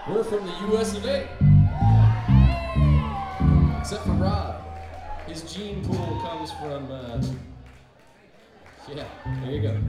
We're from the US of A. Except for Rob. His gene pool comes from, yeah, there you go.